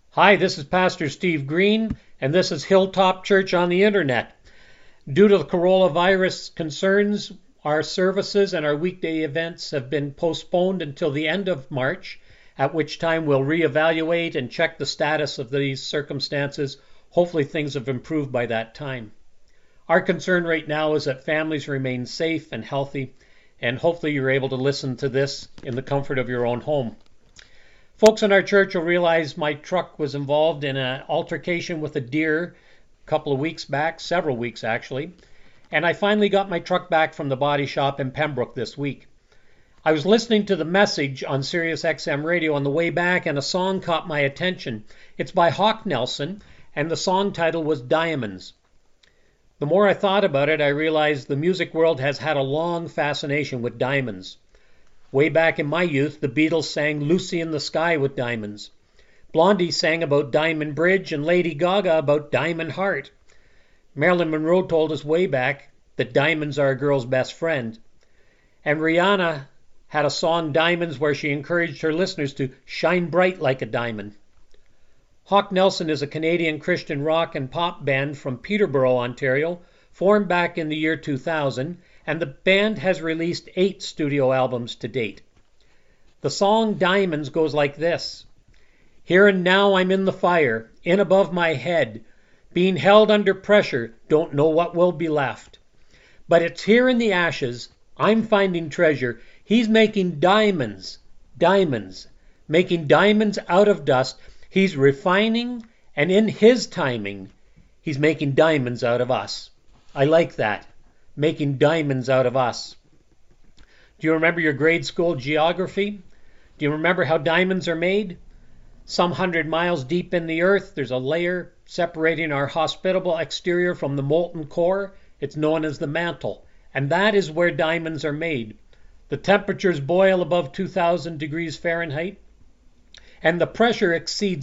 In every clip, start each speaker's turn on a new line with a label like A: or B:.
A: Hi, this is Pastor Steve Green, and this is Hilltop Church on the Internet. Due to the coronavirus concerns, our services and our weekday events have been postponed until the end of March, at which time we'll reevaluate and check the status of these circumstances. Hopefully things have improved by that time. Our concern right now is that families remain safe and healthy, and hopefully you're able to listen to this in the comfort of your own home. Folks in our church will realize my truck was involved in an altercation with a deer a couple of weeks back, several weeks actually, and I finally got my truck back from the body shop in Pembroke this week. I was listening to the message on Sirius XM radio on the way back, and a song caught my attention. It's by Hawk Nelson, and the song title was Diamonds. The more I thought about it, I realized the music world has had a long fascination with diamonds. Way back in my youth, the Beatles sang Lucy in the Sky with diamonds. Blondie sang about Diamond Bridge, and Lady Gaga about Diamond Heart. Marilyn Monroe told us way back that diamonds are a girl's best friend. And Rihanna had a song, Diamonds, where she encouraged her listeners to shine bright like a diamond. Hawk Nelson is a Canadian Christian rock and pop band from Peterborough, Ontario, formed back in the year 2000, and the band has released 8 studio albums to date. The song Diamonds goes like this. Here and now I'm in the fire, in above my head, being held under pressure, don't know what will be left. But it's here in the ashes, I'm finding treasure. He's making diamonds, diamonds, making diamonds out of dust. He's refining, and in his timing, he's making diamonds out of us. I like that. Making diamonds out of us. Do you remember your grade school geography? Do you remember how diamonds are made? Some 100 miles deep in the earth, there's a layer separating our hospitable exterior from the molten core. It's known as the mantle, and that is where diamonds are made. The temperatures boil above 2,000 degrees Fahrenheit, and the pressure exceeds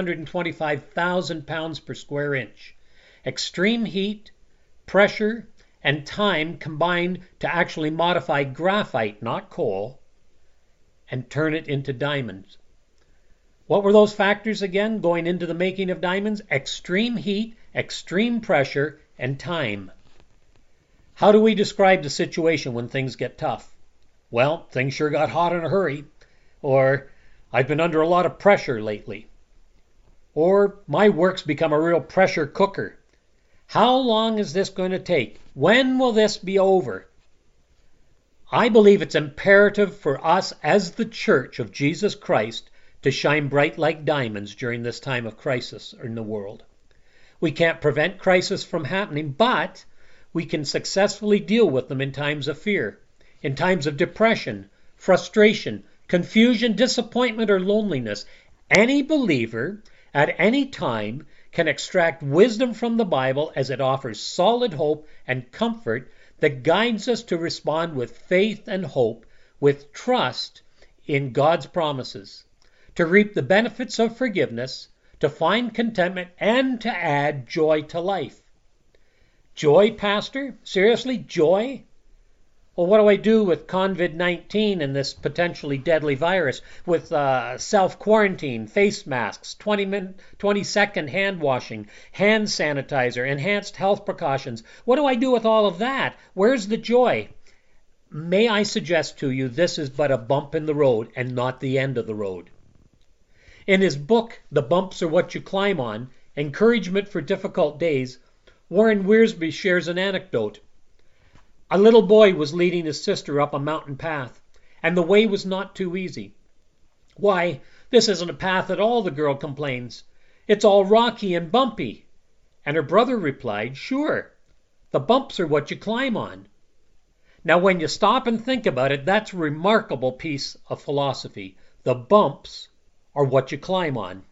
A: 725,000 pounds per square inch. Extreme heat, pressure, and time combined to actually modify graphite, not coal, and turn it into diamonds. What were those factors again going into the making of diamonds? Extreme heat, extreme pressure, and time. How do we describe the situation when things get tough? Well, things sure got hot in a hurry. Or, I've been under a lot of pressure lately. Or, my work's become a real pressure cooker. How long is this going to take? When will this be over? I believe it's imperative for us as the Church of Jesus Christ to shine bright like diamonds during this time of crisis in the world. We can't prevent crisis from happening, but we can successfully deal with them in times of fear, in times of depression, frustration, confusion, disappointment, or loneliness. Any believer at any time can extract wisdom from the Bible as it offers solid hope and comfort that guides us to respond with faith and hope, with trust in God's promises, to reap the benefits of forgiveness, to find contentment, and to add joy to life. Joy, Pastor? Seriously, joy? Well, what do I do with COVID-19 and this potentially deadly virus, with self-quarantine, face masks, 20-second hand washing, hand sanitizer, enhanced health precautions? What do I do with all of that? Where's the joy? May I suggest to you this is but a bump in the road and not the end of the road. In his book, The Bumps Are What You Climb On, Encouragement for Difficult Days, Warren Wiersbe shares an anecdote. A little boy was leading his sister up a mountain path, and the way was not too easy. Why, this isn't a path at all, the girl complains. It's all rocky and bumpy. And her brother replied, sure, the bumps are what you climb on. Now, when you stop and think about it, that's a remarkable piece of philosophy. The bumps are what you climb on.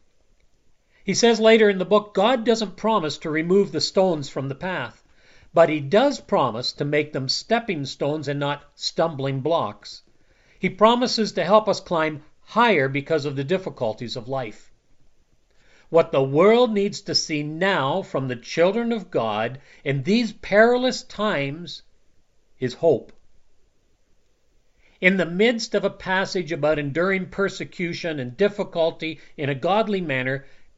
A: He says later in the book, God doesn't promise to remove the stones from the path, but he does promise to make them stepping stones and not stumbling blocks. He promises to help us climb higher because of the difficulties of life. What the world needs to see now from the children of God in these perilous times is hope. In the midst of a passage about enduring persecution and difficulty in a godly manner,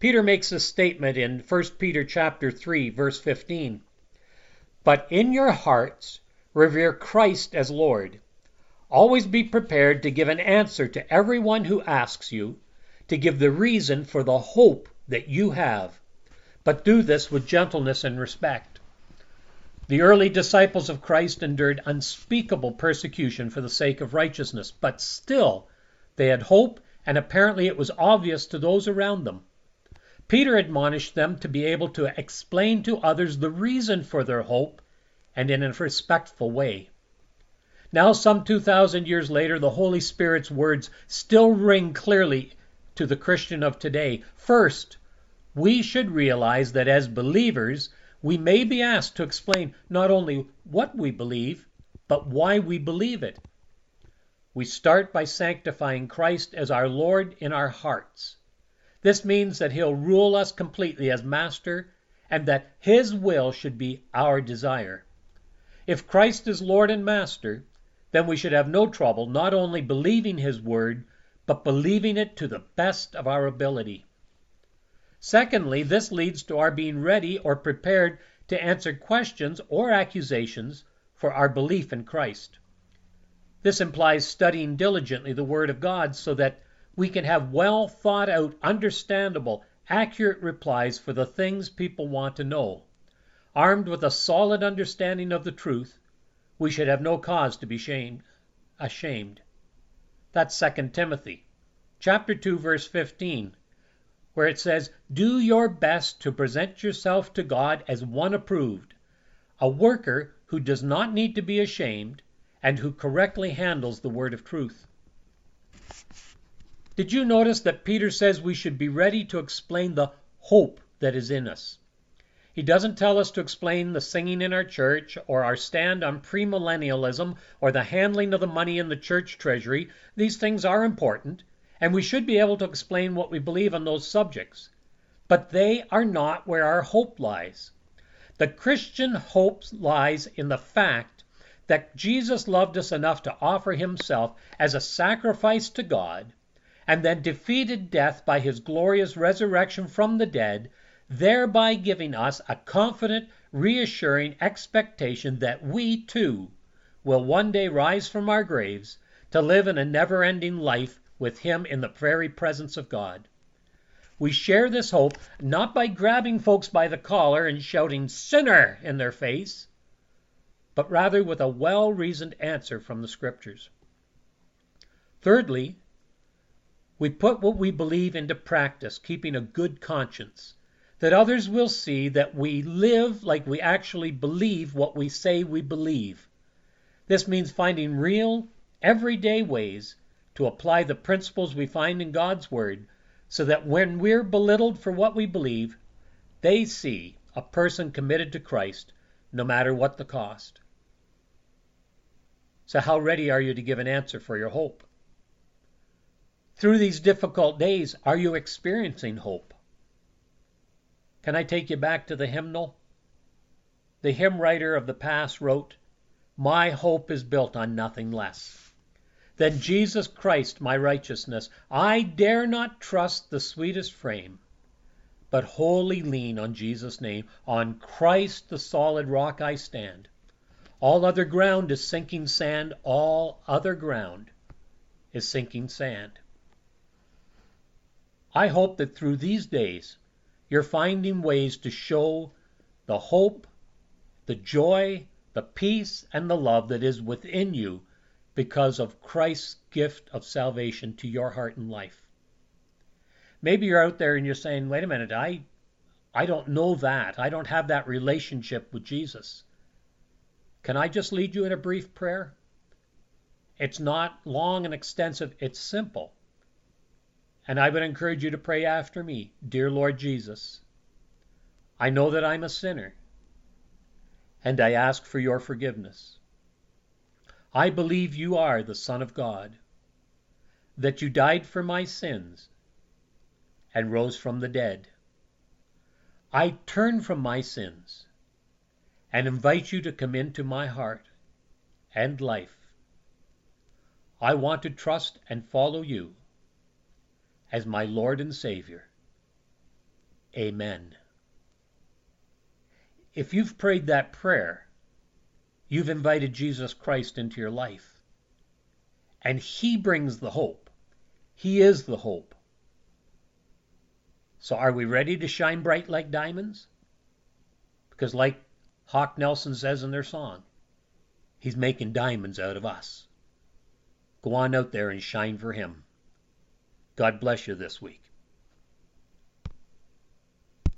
A: Peter makes a statement in 1 Peter chapter 3, verse 15. But in your hearts revere Christ as Lord. Always be prepared to give an answer to everyone who asks you, to give the reason for the hope that you have. But do this with gentleness and respect. The early disciples of Christ endured unspeakable persecution for the sake of righteousness, but still they had hope, and apparently it was obvious to those around them. Peter admonished them to be able to explain to others the reason for their hope, and in a respectful way. Now, some 2,000 years later, the Holy Spirit's words still ring clearly to the Christian of today. First, we should realize that as believers, we may be asked to explain not only what we believe, but why we believe it. We start by sanctifying Christ as our Lord in our hearts. This means that He'll rule us completely as Master, and that His will should be our desire. If Christ is Lord and Master, then we should have no trouble not only believing His word, but believing it to the best of our ability. Secondly, this leads to our being ready or prepared to answer questions or accusations for our belief in Christ. This implies studying diligently the Word of God so that we can have well thought out, understandable, accurate replies for the things people want to know. Armed with a solid understanding of the truth, we should have no cause to be ashamed. That's 2 Timothy chapter 2, verse 15, where it says, "Do your best to present yourself to God as one approved, a worker who does not need to be ashamed, and who correctly handles the word of truth." Did you notice that Peter says we should be ready to explain the hope that is in us? He doesn't tell us to explain the singing in our church, or our stand on premillennialism, or the handling of the money in the church treasury. These things are important, and we should be able to explain what we believe on those subjects. But they are not where our hope lies. The Christian hope lies in the fact that Jesus loved us enough to offer Himself as a sacrifice to God, and then defeated death by His glorious resurrection from the dead, thereby giving us a confident, reassuring expectation that we, too, will one day rise from our graves to live in a never-ending life with Him in the very presence of God. We share this hope not by grabbing folks by the collar and shouting "sinner" in their face, but rather with a well-reasoned answer from the Scriptures. Thirdly, we put what we believe into practice, keeping a good conscience, that others will see that we live like we actually believe what we say we believe. This means finding real, everyday ways to apply the principles we find in God's Word, so that when we're belittled for what we believe, they see a person committed to Christ, no matter what the cost. So how ready are you to give an answer for your hope? Through these difficult days, are you experiencing hope? Can I take you back to the hymnal? The hymn writer of the past wrote, "My hope is built on nothing less than Jesus Christ my righteousness. I dare not trust the sweetest frame, but wholly lean on Jesus' name. On Christ the solid rock I stand. All other ground is sinking sand. All other ground is sinking sand." I hope that through these days you're finding ways to show the hope, the joy, the peace, and the love that is within you because of Christ's gift of salvation to your heart and life. Maybe you're out there and you're saying, wait a minute, I don't know that. I don't have that relationship with Jesus. Can I just lead you in a brief prayer? It's not long and extensive. It's simple. And I would encourage you to pray after me. Dear Lord Jesus, I know that I'm a sinner, and I ask for your forgiveness. I believe you are the Son of God, that you died for my sins and rose from the dead. I turn from my sins and invite you to come into my heart and life. I want to trust and follow you as my Lord and Savior. Amen. If you've prayed that prayer, you've invited Jesus Christ into your life. And He brings the hope. He is the hope. So are we ready to shine bright like diamonds? Because like Hawk Nelson says in their song, He's making diamonds out of us. Go on out there and shine for Him. God bless you this week.